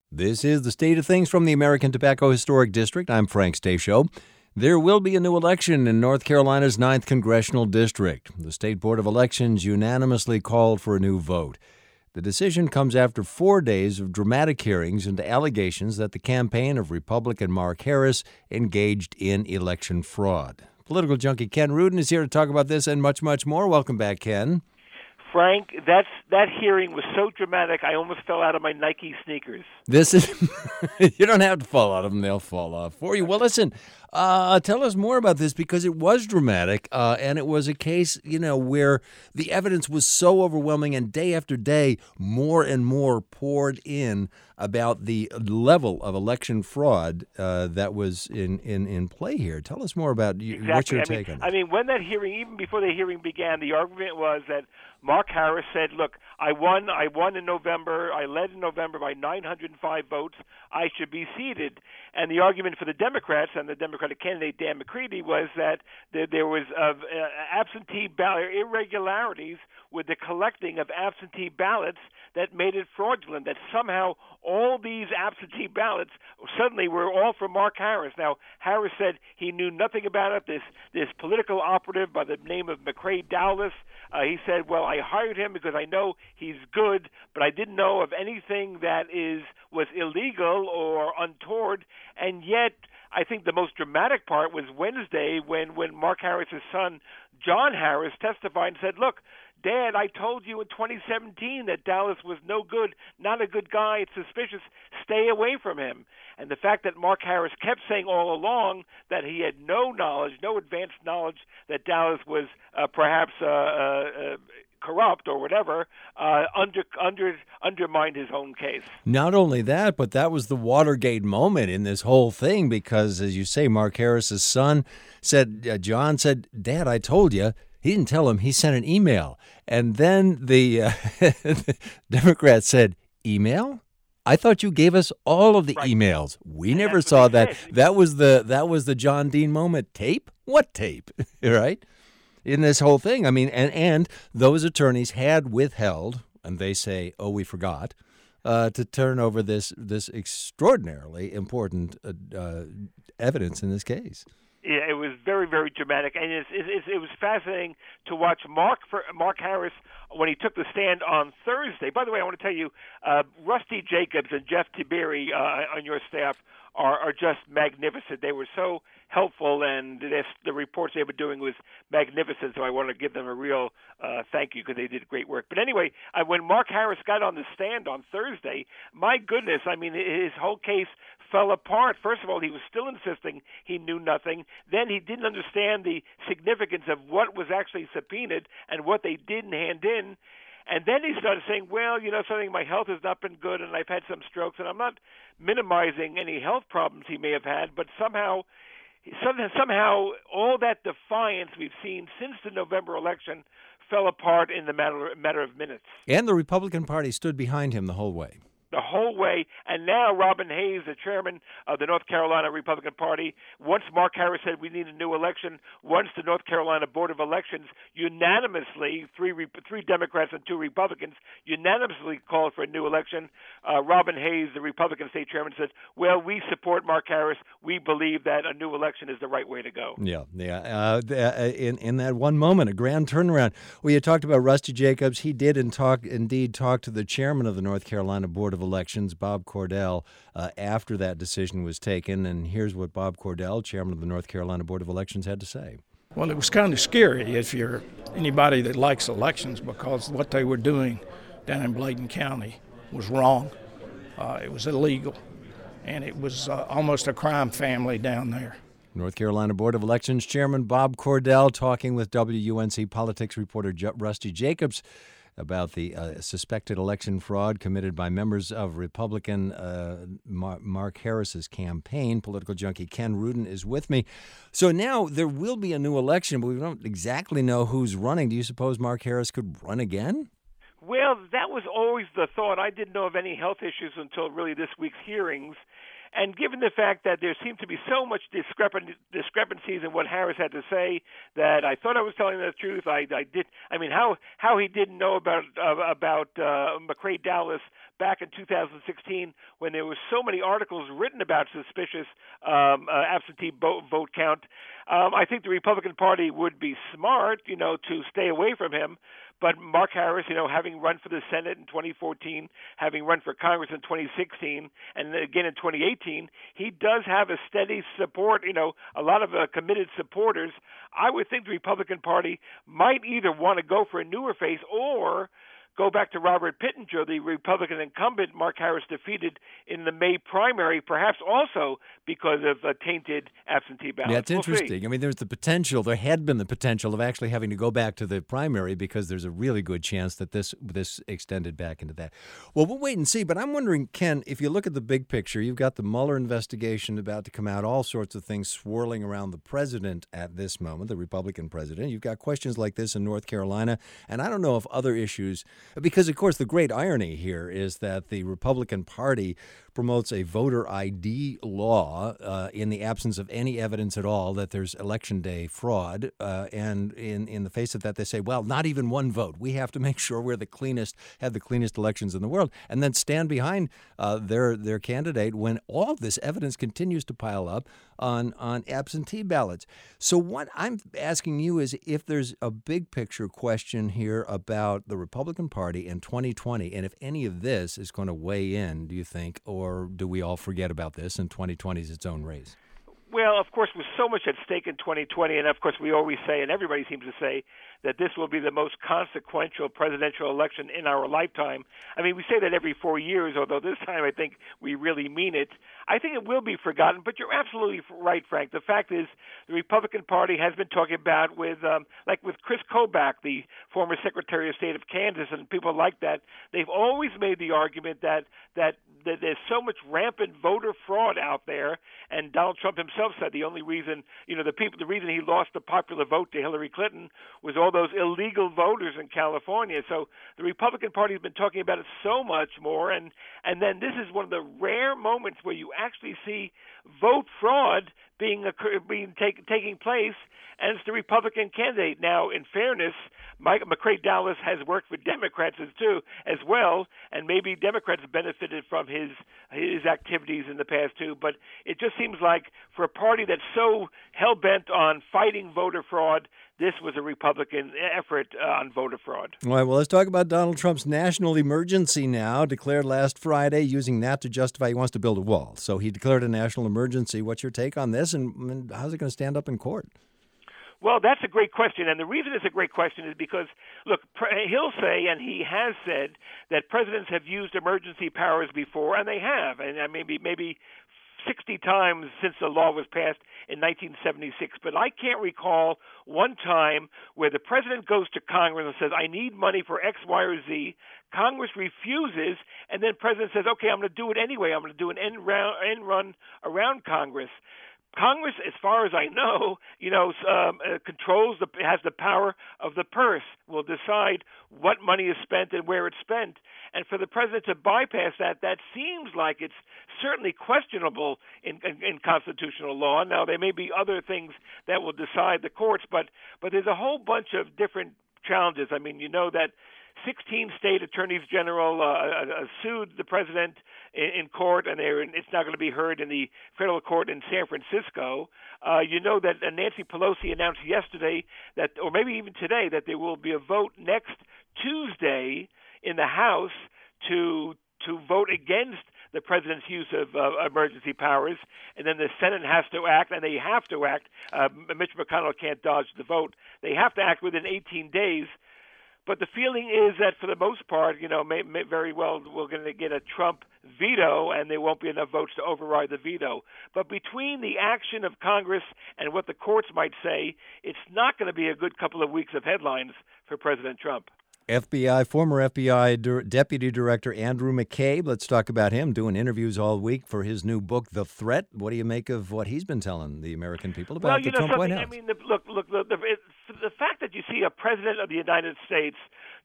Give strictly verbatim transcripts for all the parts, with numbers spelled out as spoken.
This is the State of Things from the American Tobacco Historic District. I'm Frank Stasio. There will be a new election in North Carolina's ninth Congressional District. The State Board of Elections unanimously called for a new vote. The decision comes after four days of dramatic hearings into allegations that the campaign of Republican Mark Harris engaged in election fraud. Political junkie Ken Rudin is here to talk about this and much, much more. Welcome back, Ken. Frank, that's that hearing was so dramatic, I almost fell out of my Nike sneakers. This is, you don't have to fall out of them, they'll fall off for you. Well, listen, uh, tell us more about this because it was dramatic, uh, and it was a case, you know, where the evidence was so overwhelming and day after day, more and more poured in about the level of election fraud uh, that was in, in, in play here. Tell us more about you, exactly. what your I take mean, on it. I mean, when that hearing, even before the hearing began, the argument was that Mark Harris said, look, I won I won in November. I led in November by nine hundred five votes. I should be seated. And the argument for the Democrats and the Democratic candidate, Dan McCready, was that there, there was uh, absentee ballot irregularities with the collecting of absentee ballots that made it fraudulent, that somehow all these absentee ballots suddenly were all for Mark Harris. Now, Harris said he knew nothing about it. This this political operative by the name of McCrae Dowless, uh, he said, well, I hired him because I know he's good, but I didn't know of anything that is was illegal or untoward. And yet, I think the most dramatic part was Wednesday when, when Mark Harris's son, John Harris, testified and said, look, Dad, I told you in twenty seventeen that Dallas was no good, not a good guy, it's suspicious, stay away from him. And the fact that Mark Harris kept saying all along that he had no knowledge, no advanced knowledge that Dallas was uh, perhaps uh, uh, uh, corrupt or whatever, uh, under, under, undermined his own case. Not only that, but that was the Watergate moment in this whole thing because, as you say, Mark Harris's son said, uh, John said, Dad, I told you. He didn't tell him. He sent an email. And then the, uh, the Democrats said, email? I thought you gave us all of the right. emails. We and never saw that. Said. That was the that was the John Dean moment. Tape? What tape? Right? In this whole thing. I mean, and, and those attorneys had withheld, and they say, oh, we forgot, uh, to turn over this, this extraordinarily important uh, uh, evidence in this case. Yeah, it was very, very dramatic, and it's, it's, it was fascinating to watch Mark for Mark Harris when he took the stand on Thursday. By the way, I want to tell you, uh, Rusty Jacobs and Jeff Tiberi uh, on your staff are, are just magnificent. They were so helpful, and this, the reports they were doing was magnificent, so I want to give them a real uh, thank you because they did great work. But anyway, uh, when Mark Harris got on the stand on Thursday, my goodness, I mean, his whole case fell apart. First of all, he was still insisting he knew nothing. Then he didn't understand the significance of what was actually subpoenaed and what they didn't hand in. And then he started saying, well, you know something, my health has not been good and I've had some strokes. And I'm not minimizing any health problems he may have had, but somehow somehow all that defiance we've seen since the November election fell apart in the matter, matter of minutes. And the Republican Party stood behind him the whole way. The whole way, and now Robin Hayes, the chairman of the North Carolina Republican Party, once Mark Harris said we need a new election, once the North Carolina Board of Elections unanimously, three three Democrats and two Republicans, unanimously called for a new election, uh, Robin Hayes, the Republican state chairman, said, well, we support Mark Harris. We believe that a new election is the right way to go. Yeah, yeah. Uh, in, in that one moment, a grand turnaround. Well, you talked about Rusty Jacobs. He did in talk, indeed talk to the chairman of the North Carolina Board of Elections, Bob Cordell, uh, after that decision was taken. And here's what Bob Cordell, chairman of the North Carolina Board of Elections, had to say. Well, it was kind of scary if you're anybody that likes elections because what they were doing down in Bladen County was wrong. Uh, it was illegal, and it was uh, almost a crime family down there. North Carolina Board of Elections Chairman Bob Cordell talking with W U N C politics reporter J- Rusty Jacobs about the uh, suspected election fraud committed by members of Republican uh, Mar- Mark Harris's campaign. Political junkie Ken Rudin is with me. So now there will be a new election, but we don't exactly know who's running. Do you suppose Mark Harris could run again? Well, that was always the thought. I didn't know of any health issues until really this week's hearings. And given the fact that there seemed to be so much discrepan- discrepancies in what Harris had to say, that I thought I was telling the truth. I, I did. I mean, how how he didn't know about uh, about uh, McCrae Dowless back in two thousand sixteen when there were so many articles written about suspicious um, uh, absentee vote, vote count. Um, I think the Republican Party would be smart, you know, to stay away from him. But Mark Harris, you know, having run for the Senate in twenty fourteen, having run for Congress in twenty sixteen, and again in twenty eighteen, he does have a steady support, you know, a lot of uh, committed supporters. I would think the Republican Party might either want to go for a newer face or go back to Robert Pittenger, the Republican incumbent Mark Harris defeated in the May primary, perhaps also because of uh, tainted absentee ballots. Yeah, it's we'll interesting. See. I mean, there's the potential, there had been the potential of actually having to go back to the primary because there's a really good chance that this this extended back into that. Well, we'll wait and see, but I'm wondering, Ken, if you look at the big picture, you've got the Mueller investigation about to come out, all sorts of things swirling around the president at this moment, the Republican president. You've got questions like this in North Carolina, and I don't know if other issues. Because, of course, the great irony here is that the Republican Party promotes a voter I D law uh, in the absence of any evidence at all that there's election day fraud. Uh, and in, in the face of that, they say, well, not even one vote. We have to make sure we're the cleanest, have the cleanest elections in the world, and then stand behind uh, their their candidate when all this evidence continues to pile up on, on absentee ballots. So what I'm asking you is if there's a big picture question here about the Republican Party in twenty twenty, and if any of this is going to weigh in, do you think, or do we all forget about this and twenty twenty is its own race? Well, of course, with so much at stake in twenty twenty, and of course we always say, and everybody seems to say, that this will be the most consequential presidential election in our lifetime. I mean, we say that every four years, although this time I think we really mean it. I think it will be forgotten, but you're absolutely right, Frank. The fact is the Republican Party has been talking about with, um, like with Chris Kobach, the former Secretary of State of Kansas, and people like that. They've always made the argument that, that, that there's so much rampant voter fraud out there, and Donald Trump himself said the only reason, you know, the people, the reason he lost the popular vote to Hillary Clinton was all those illegal voters in California. So the Republican Party has been talking about it so much more, and and then this is one of the rare moments where you actually see vote fraud being being take, taking place, and it's the Republican candidate. Now, in fairness, Mike McCrae Dowless has worked with Democrats as too as well, and maybe Democrats benefited from his his activities in the past too. But it just seems like for a party that's so hell bent on fighting voter fraud, this was a Republican effort uh, on voter fraud. All right, well, let's talk about Donald Trump's national emergency now, declared last Friday, using that to justify he wants to build a wall. So he declared a national emergency. What's your take on this, and, and how's it going to stand up in court? Well, that's a great question, and the reason it's a great question is because, look, he'll say, and he has said, that presidents have used emergency powers before, and they have, and maybe maybe sixty times since the law was passed in nineteen seventy-six. But I can't recall one time where the president goes to Congress and says, I need money for X, Y, or Z. Congress refuses, and then president says, okay, I'm going to do it anyway. I'm going to do an end, round, end run around Congress. Congress, as far as I know, you know, um, uh, controls the has the power of the purse. Will decide what money is spent and where it's spent. And for the president to bypass that, that seems like it's certainly questionable in, in, in constitutional law. Now, there may be other things that will decide the courts, but but there's a whole bunch of different challenges. I mean, you know that sixteen state attorneys general uh, uh, sued the president in, in court, and it's now going to be heard in the federal court in San Francisco. Uh, you know that uh, Nancy Pelosi announced yesterday that, or maybe even today, that there will be a vote next Tuesday in the House to to vote against the president's use of uh, emergency powers, and then the Senate has to act, and they have to act. Uh, Mitch McConnell can't dodge the vote. They have to act within eighteen days. But the feeling is that for the most part, you know, may, may very well we're going to get a Trump veto, and there won't be enough votes to override the veto. But between the action of Congress and what the courts might say, it's not going to be a good couple of weeks of headlines for President Trump. F B I, former F B I Dir- Deputy Director Andrew McCabe. Let's talk about him, doing interviews all week for his new book, The Threat. What do you make of what he's been telling the American people about well, you the know, Trump White something, House? I mean, the, look, look, the, the, it, the fact that you see a president of the United States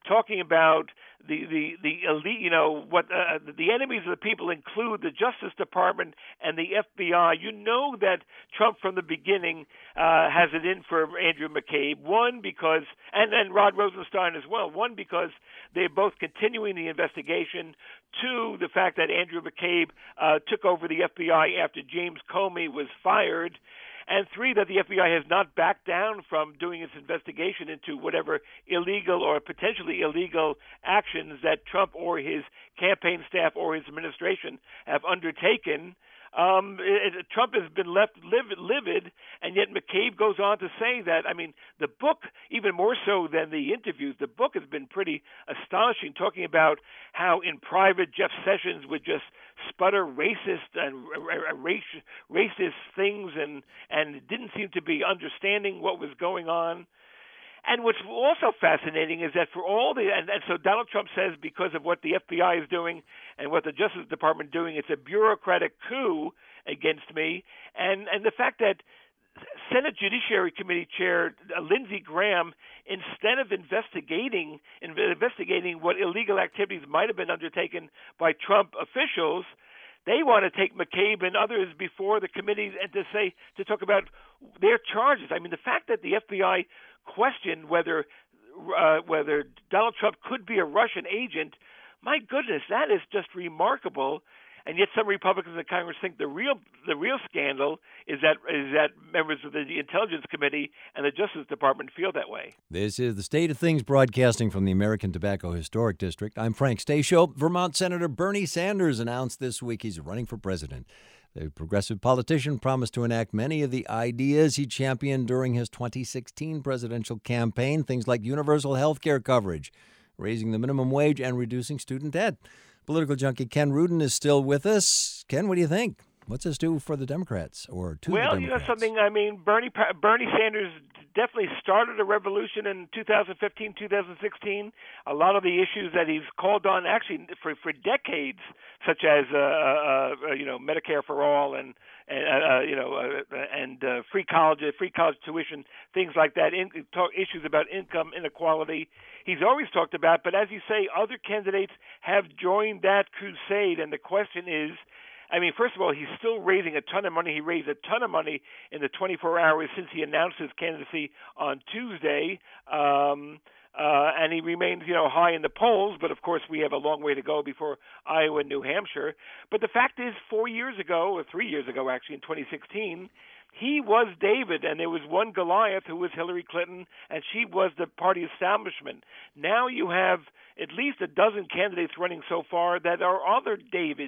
talking about the the the elite, you know, what uh, the enemies of the people include the Justice Department and the F B I. You know that Trump from the beginning uh, has it in for Andrew McCabe. One, because and and Rod Rosenstein as well. One, because they're both continuing the investigation. Two, the fact that Andrew McCabe uh, took over the F B I after James Comey was fired. And three, that the F B I has not backed down from doing its investigation into whatever illegal or potentially illegal actions that Trump or his campaign staff or his administration have undertaken. Um, it, it, Trump has been left livid, livid, and yet McCabe goes on to say that, I mean, the book, even more so than the interviews, the book has been pretty astonishing, talking about how in private Jeff Sessions would just sputter racist and uh, race, racist things and, and didn't seem to be understanding what was going on. And what's also fascinating is that for all the and, and so Donald Trump says because of what the F B I is doing and what the Justice Department is doing, it's a bureaucratic coup against me. And and the fact that Senate Judiciary Committee Chair uh, Lindsey Graham, instead of investigating investigating what illegal activities might have been undertaken by Trump officials, they want to take McCabe and others before the committee and to say to talk about their charges. I mean, the fact that the F B I questioned whether uh, whether Donald Trump could be a Russian agent, my goodness, that is just remarkable. And yet, some Republicans in Congress think the real the real scandal is that is that members of the Intelligence Committee and the Justice Department feel that way. This is the State of Things broadcasting from the American Tobacco Historic District. I'm Frank Stasio. Vermont Senator Bernie Sanders announced this week he's running for president. The progressive politician promised to enact many of the ideas he championed during his twenty sixteen presidential campaign, things like universal health care coverage, raising the minimum wage, and reducing student debt. Political junkie Ken Rudin is still with us. Ken, what do you think? What's this do for the Democrats or to well, the Democrats? You know something, I mean, Bernie Bernie Sanders definitely started a revolution in two thousand fifteen, two thousand sixteen. A lot of the issues that he's called on actually for, for decades, such as, uh, uh, you know, Medicare for all and, and uh, you know, uh, and uh, free college, free college tuition, things like that, in, talk, issues about income inequality. He's always talked about, but as you say, other candidates have joined that crusade, and the question is, I mean, first of all, he's still raising a ton of money. He raised a ton of money in the twenty-four hours since he announced his candidacy on Tuesday, um, uh, and he remains, you know, high in the polls. But of course, we have a long way to go before Iowa and New Hampshire. But the fact is, four years ago, or three years ago, actually, in twenty sixteen, he was David, and there was one Goliath who was Hillary Clinton, and she was the party establishment. Now you have at least a dozen candidates running so far that are other Davids,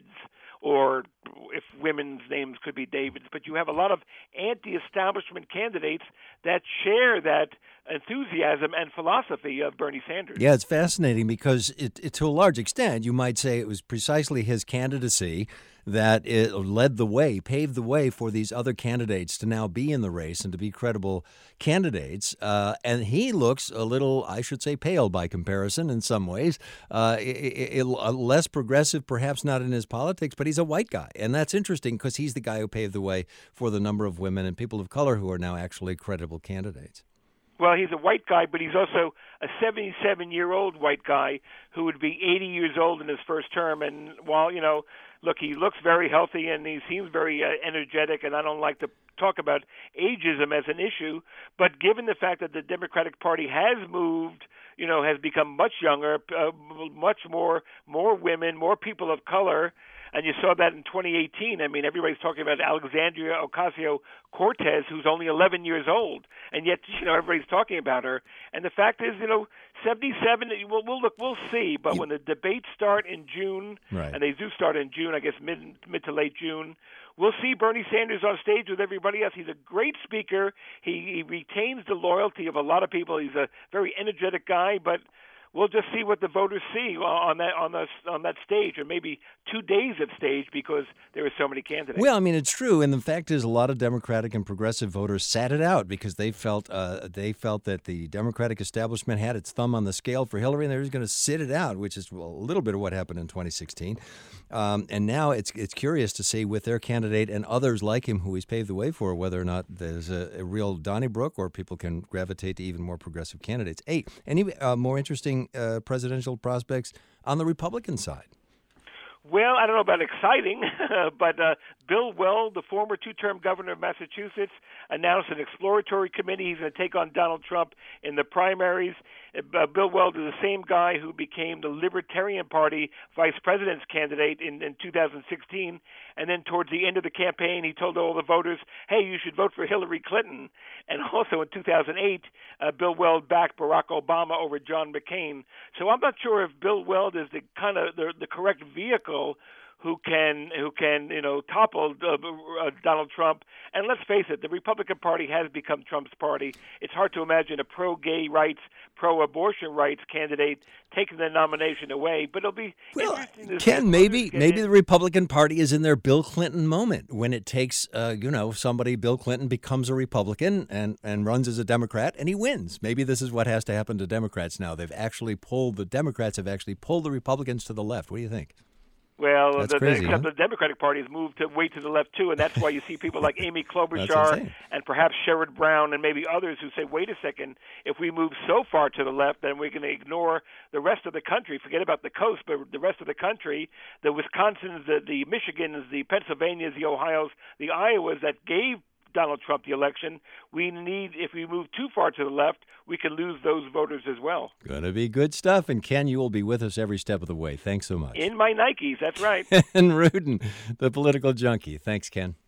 or if women's names could be Davids, but you have a lot of anti-establishment candidates that share that enthusiasm and philosophy of Bernie Sanders. Yeah, it's fascinating because it, it, to a large extent, you might say it was precisely his candidacy that it led the way, paved the way for these other candidates to now be in the race and to be credible candidates. Uh, and he looks a little, I should say, pale by comparison in some ways. Uh, it, it, less progressive, perhaps not in his politics, but he's a white guy. And that's interesting because he's the guy who paved the way for the number of women and people of color who are now actually credible candidates. Well, he's a white guy, but he's also a seventy-seven-year-old white guy who would be eighty years old in his first term. And while, you know, look, he looks very healthy and he seems very uh, energetic, and I don't like to talk about ageism as an issue, but given the fact that the Democratic Party has moved, you know, has become much younger, uh, much more, more women, more people of color, and you saw that in twenty eighteen. I mean, everybody's talking about Alexandria Ocasio-Cortez, who's only eleven years old, and yet, you know, everybody's talking about her. And the fact is, you know, seventy-seven. We'll, we'll look, we'll see. But you, when the debates start in June, right. and they do start in June, I guess mid mid to late June, we'll see Bernie Sanders on stage with everybody else. He's a great speaker. He, he retains the loyalty of a lot of people. He's a very energetic guy, but we'll just see what the voters see on that on the on that stage, or maybe two days of stage, because there are so many candidates. Well, I mean, it's true, and the fact is, a lot of Democratic and progressive voters sat it out because they felt uh, they felt that the Democratic establishment had its thumb on the scale for Hillary, and they were just going to sit it out, which is well, a little bit of what happened in twenty sixteen. Um, and now it's it's curious to see with their candidate and others like him who he's paved the way for, whether or not there's a, a real Donnybrook or people can gravitate to even more progressive candidates. Hey, any uh, more interesting exciting uh, presidential prospects on the Republican side. Well, I don't know about exciting, but uh, Bill Weld, the former two-term governor of Massachusetts, announced an exploratory committee. He's going to take on Donald Trump in the primaries. Uh, Bill Weld is the same guy who became the Libertarian Party vice president's candidate in, in two thousand sixteen. And then towards the end of the campaign, he told all the voters, hey, you should vote for Hillary Clinton. And also in two thousand eight, uh, Bill Weld backed Barack Obama over John McCain. So I'm not sure if Bill Weld is the kind of the, the correct vehicle who can who can you know topple uh, uh, Donald Trump. And let's face it, the Republican Party has become Trump's party. It's hard to imagine a pro-gay rights, pro-abortion rights candidate taking the nomination away. But it'll be well, interesting to Ken, see maybe maybe in. the Republican Party is in their Bill Clinton moment when it takes uh, you know somebody. Bill Clinton becomes a Republican and and runs as a Democrat and he wins. Maybe this is what has to happen to Democrats now. They've actually pulled the Democrats have actually pulled the Republicans to the left. What do you think? Well, That's the, crazy, except huh? the Democratic Party has moved to way to the left, too, and that's why you see people like Amy Klobuchar and perhaps Sherrod Brown and maybe others who say, wait a second, if we move so far to the left, then we're going to ignore the rest of the country. Forget about the coast, but the rest of the country, the Wisconsins, the, the Michigans, the Pennsylvanias, the Ohios, the Iowas that gave Donald Trump the election. We need, if we move too far to the left, we can lose those voters as well. Going to be good stuff. And Ken, you will be with us every step of the way. Thanks so much. In my Nikes, that's right. Ken Rudin, the political junkie. Thanks, Ken.